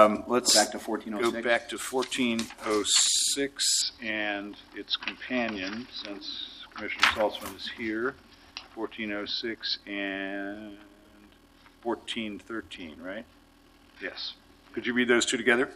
Let's back to 1406. go back to 1406 and its companion, since Commissioner Saltzman is here. 1406 and 1413, right? Yes. Could you read those two together?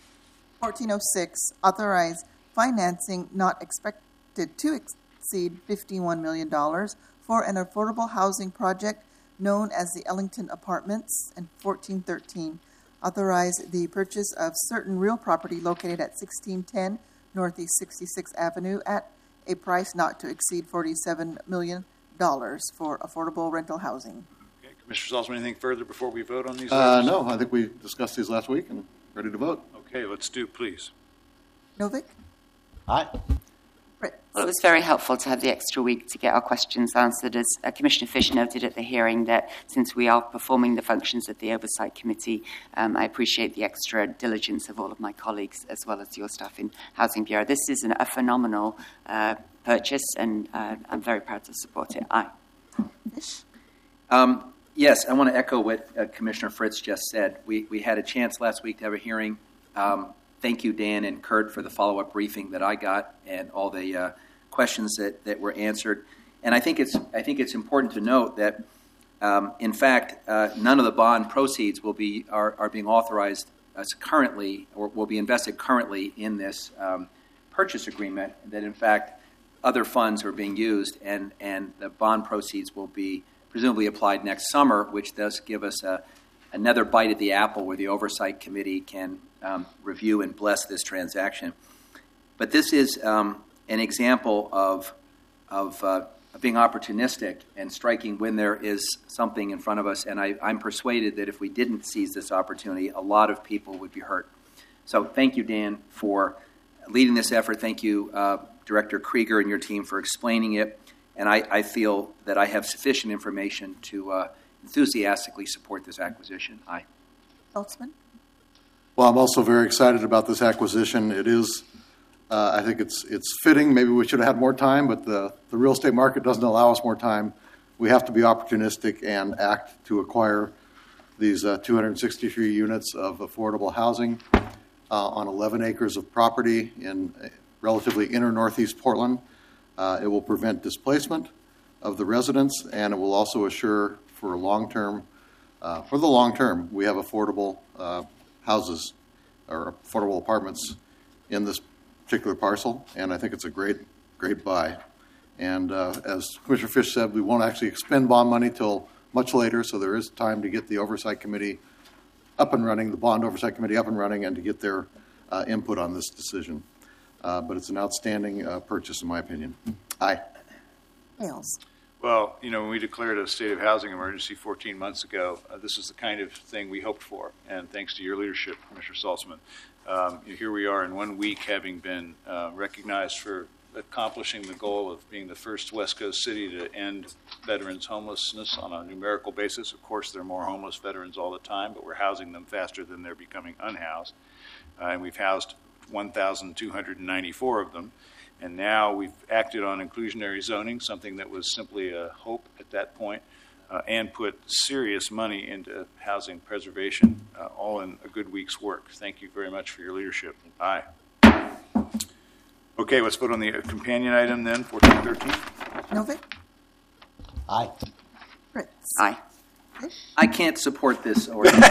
1406, authorize financing not expected to exceed $51 million for an affordable housing project known as the Ellington Apartments. And 1413, authorize the purchase of certain real property located at 1610 Northeast 66th Avenue at a price not to exceed $47 million for affordable rental housing. Okay. Commissioner Saltzman, anything further before we vote on these? No, I think we discussed these last week and ready to vote. Okay, let's do, please. Novick? Aye. Fritz? Well, it was very helpful to have the extra week to get our questions answered. As Commissioner Fish noted at the hearing, that since we are performing the functions of the Oversight Committee, I appreciate the extra diligence of all of my colleagues as well as your staff in Housing Bureau. This is a phenomenal purchase, and I'm very proud to support it. Aye. Fish? Yes, I want to echo what Commissioner Fritz just said. We had a chance last week to have a hearing. Thank you, Dan and Kurt, for the follow-up briefing that I got and all the questions that were answered. And I think it's important to note that, in fact, none of the bond proceeds are being authorized as currently, or will be invested currently in this purchase agreement. That, in fact, other funds are being used, and the bond proceeds will be presumably applied next summer, which does give us another bite at the apple where the Oversight Committee can review and bless this transaction. But this is an example of being opportunistic and striking when there is something in front of us. And I'm persuaded that if we didn't seize this opportunity, a lot of people would be hurt. So thank you, Dan, for leading this effort. Thank you, Director Krieger and your team, for explaining it. And I feel that I have sufficient information to enthusiastically support this acquisition. Aye. Saltzman? Well, I'm also very excited about this acquisition. It is, I think it's fitting. Maybe we should have had more time, but the real estate market doesn't allow us more time. We have to be opportunistic and act to acquire these 263 units of affordable housing on 11 acres of property in relatively inner northeast Portland. It will prevent displacement of the residents, and it will also assure for the long term, we have affordable houses or affordable apartments in this particular parcel, and I think it's a great buy. And as Commissioner Fish said, we won't actually expend bond money till much later, so there is time to get the Oversight Committee up and running, the Bond Oversight Committee up and running, and to get their input on this decision. But it's an outstanding purchase, in my opinion. Aye. Hales? Well, when we declared a state of housing emergency 14 months ago, this is the kind of thing we hoped for, and thanks to your leadership, Commissioner Saltzman. Here we are in 1 week having been recognized for accomplishing the goal of being the first West Coast city to end veterans' homelessness on a numerical basis. Of course, there are more homeless veterans all the time, but we're housing them faster than they're becoming unhoused. And we've housed 1,294 of them. And now we've acted on inclusionary zoning, something that was simply a hope at that point, and put serious money into housing preservation, all in a good week's work. Thank you very much for your leadership. Aye. Okay, let's vote on the companion item then, 1413. Novick? Aye. Fritz? Aye. Fish? I can't support this ordinance.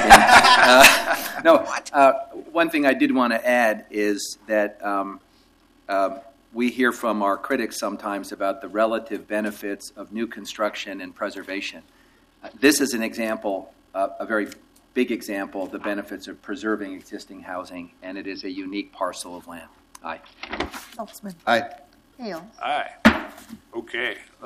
One thing I did want to add is that we hear from our critics sometimes about the relative benefits of new construction and preservation. This is an example, a very big example of the benefits of preserving existing housing, and it is a unique parcel of land. Aye. Saltzman? Aye. Hale? Aye. Okay.